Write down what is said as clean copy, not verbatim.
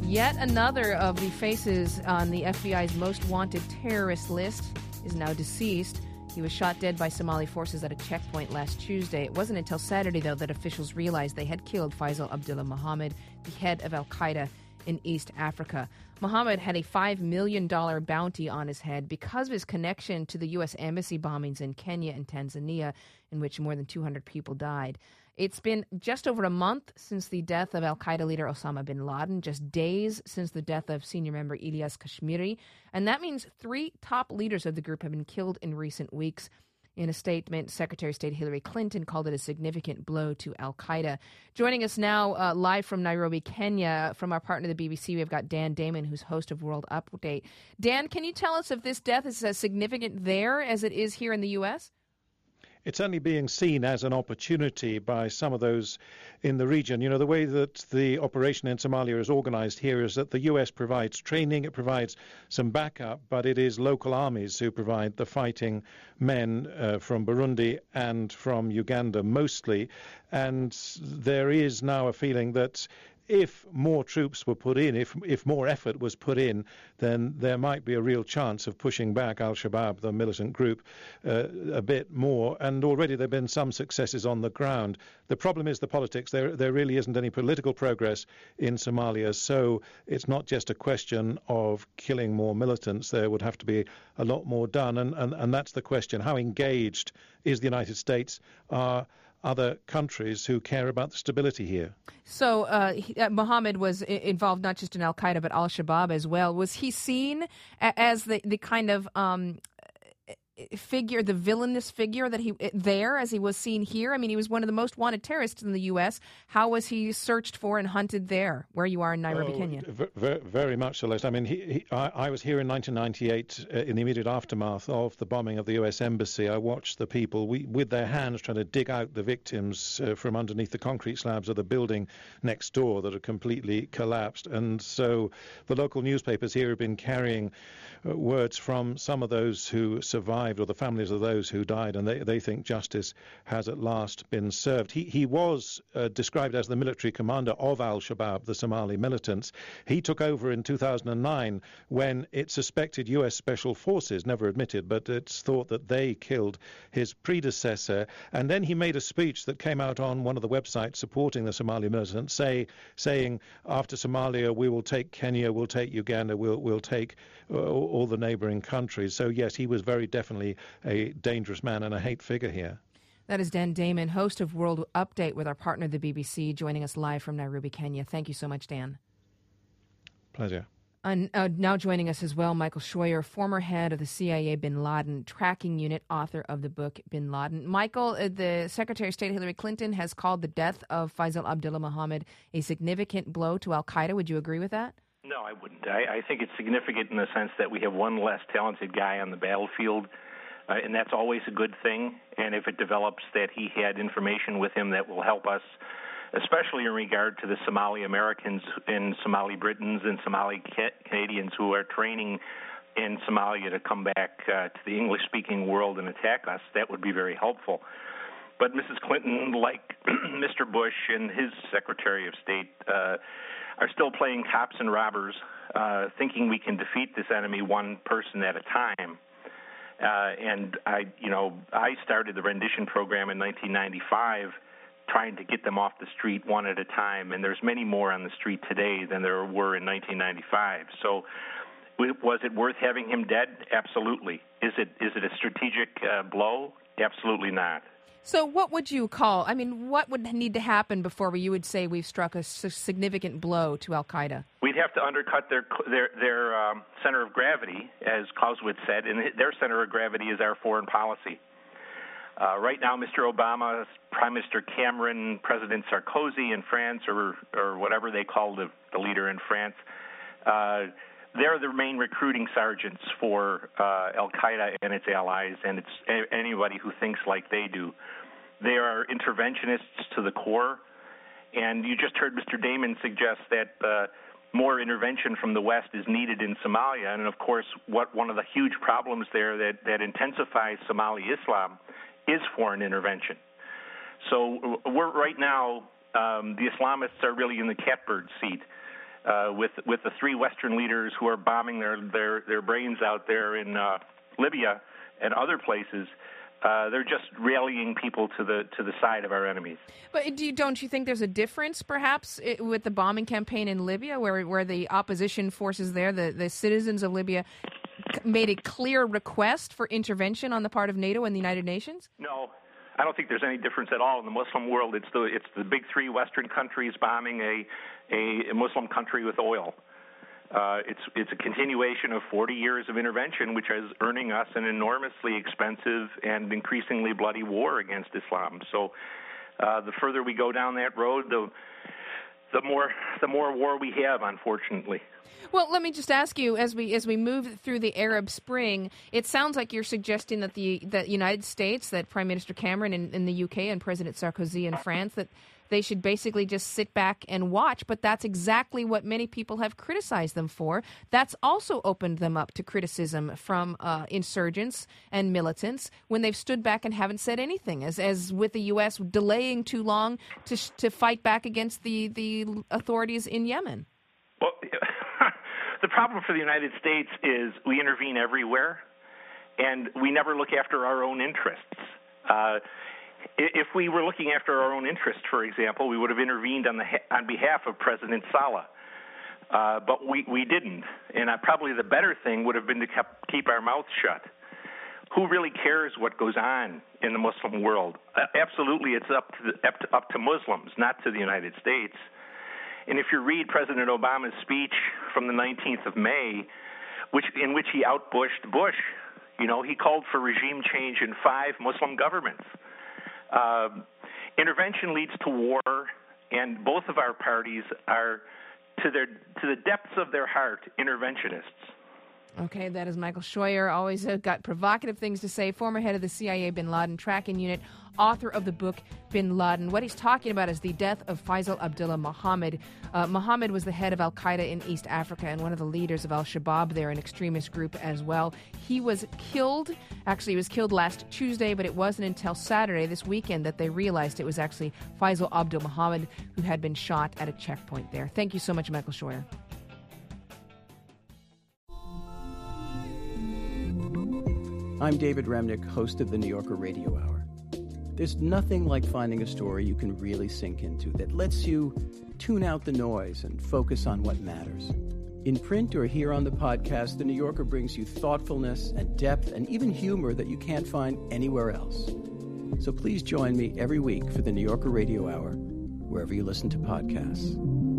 Yet another of the faces on the FBI's most wanted terrorist list is now deceased. He was shot dead by Somali forces at a checkpoint last Tuesday. It wasn't until Saturday, though, that officials realized they had killed Faisal Abdullah Mohammed, the head of al-Qaeda in East Africa. Mohammed had a $5 million bounty on his head because of his connection to the U.S. embassy bombings in Kenya and Tanzania, in which more than 200 people died. It's been just over a month since the death of al-Qaeda leader Osama bin Laden, just days since the death of senior member Ilyas Kashmiri, and that means 3 top leaders of the group have been killed in recent weeks. In a statement, Secretary of State Hillary Clinton called it a significant blow to al-Qaeda. Joining us now live from Nairobi, Kenya, from our partner, the BBC, we've got Dan Damon, who's host of World Update. Dan, can you tell us if this death is as significant there as it is here in the U.S.? It's only being seen as an opportunity by some of those in the region. You know, the way that the operation in Somalia is organized here is that the U.S. provides training, it provides some backup, but it is local armies who provide the fighting men from Burundi and from Uganda mostly. And there is now a feeling that if more troops were put in, if more effort was put in, then there might be a real chance of pushing back al-Shabaab, the militant group, a bit more. And already there have been some successes on the ground. The problem is the politics. There really isn't any political progress in Somalia. So it's not just a question of killing more militants. There would have to be a lot more done. And that's the question. How engaged is the United States? Other countries who care about the stability here. So Mohammed was involved not just in al-Qaeda but al-Shabaab as well. Was he seen as the kind of figure, the villainous figure that he there as he was seen here? I mean, he was one of the most wanted terrorists in the U.S. How was he searched for and hunted there, where you are in Nairobi, Kenya? Very much so, Celeste. I mean, I was here in 1998 in the immediate aftermath of the bombing of the U.S. Embassy. I watched the people with their hands trying to dig out the victims from underneath the concrete slabs of the building next door that had completely collapsed. And so the local newspapers here have been carrying words from some of those who survived or the families of those who died, and they think justice has at last been served. He was described as the military commander of al-Shabaab, the Somali militants. He took over in 2009 when it suspected U.S. Special Forces, never admitted, but it's thought that they killed his predecessor. And then he made a speech that came out on one of the websites supporting the Somali militants, saying, after Somalia, we will take Kenya, we'll take Uganda, we'll take all the neighboring countries. So, yes, he was very definitely a dangerous man and a hate figure here. That is Dan Damon, host of World Update with our partner, the BBC, joining us live from Nairobi, Kenya. Thank you so much, Dan. Pleasure. And now joining us as well, Michael Scheuer, former head of the CIA Bin Laden Tracking Unit, author of the book Bin Laden. Michael, the Secretary of State Hillary Clinton has called the death of Faisal Abdullah Mohammed a significant blow to al-Qaeda. Would you agree with that? No, I wouldn't. I think it's significant in the sense that we have one less talented guy on the battlefield, and that's always a good thing. And if it develops that he had information with him that will help us, especially in regard to the Somali Americans and Somali Britons and Somali Canadians who are training in Somalia to come back to the English-speaking world and attack us, that would be very helpful. But Mrs. Clinton, like Mr. Bush and his Secretary of State, are still playing cops and robbers, thinking we can defeat this enemy one person at a time. And I started the rendition program in 1995, trying to get them off the street one at a time. And there's many more on the street today than there were in 1995. So, was it worth having him dead? Absolutely. Is it a strategic blow? Absolutely not. So what would you call, what would need to happen before you would say we've struck a significant blow to al-Qaeda? We'd have to undercut their center of gravity, as Clausewitz said, and their center of gravity is our foreign policy. Right now, Mr. Obama, Prime Minister Cameron, President Sarkozy in France, or whatever they call the leader in France, they're the main recruiting sergeants for al-Qaeda and its allies, and it's anybody who thinks like they do. They are interventionists to the core, and you just heard Mr. Damon suggest that more intervention from the West is needed in Somalia, and of course, one of the huge problems there that intensifies Somali Islam is foreign intervention. So we're right now, the Islamists are really in the catbird seat. with the three Western leaders who are bombing their brains out there in Libya and other places. They're just rallying people to the side of our enemies. But don't you think there's a difference, perhaps, with the bombing campaign in Libya, where the opposition forces there, the citizens of Libya, made a clear request for intervention on the part of NATO and the United Nations? No, I don't think there's any difference at all in the Muslim world. It's the big three Western countries bombing a Muslim country with oil. It's a continuation of 40 years of intervention, which is earning us an enormously expensive and increasingly bloody war against Islam. So the further we go down that road, the more war we have, unfortunately. Well, let me just ask you, as we move through the Arab Spring, it sounds like you're suggesting that the United States, that Prime Minister Cameron in the UK and President Sarkozy in France, that they should basically just sit back and watch. But that's exactly what many people have criticized them for. That's also opened them up to criticism from insurgents and militants when they've stood back and haven't said anything, as with the U.S. delaying too long to fight back against the authorities in Yemen. Well, the problem for the United States is we intervene everywhere, and we never look after our own interests. If we were looking after our own interests, for example, we would have intervened on behalf of President Saleh. But we didn't, and probably the better thing would have been to keep our mouths shut. Who really cares what goes on in the Muslim world? Absolutely, it's up to Muslims, not to the United States. And if you read President Obama's speech from the 19th of May, in which he outbushed Bush, he called for regime change in 5 Muslim governments. Intervention leads to war, and both of our parties are, to the depths of their heart, interventionists. Okay, that is Michael Scheuer, always got provocative things to say, former head of the CIA Bin Laden tracking unit, author of the book Bin Laden. What he's talking about is the death of Faisal Abdullah Mohammed. Mohammed was the head of al-Qaeda in East Africa and one of the leaders of al-Shabaab there, an extremist group as well. He was killed. Actually, he was killed last Tuesday, but it wasn't until Saturday, this weekend, that they realized it was actually Faisal Abdullah Mohammed who had been shot at a checkpoint there. Thank you so much, Michael Scheuer. I'm David Remnick, host of the New Yorker Radio Hour. There's nothing like finding a story you can really sink into that lets you tune out the noise and focus on what matters. In print or here on the podcast, the New Yorker brings you thoughtfulness and depth and even humor that you can't find anywhere else. So please join me every week for the New Yorker Radio Hour, wherever you listen to podcasts.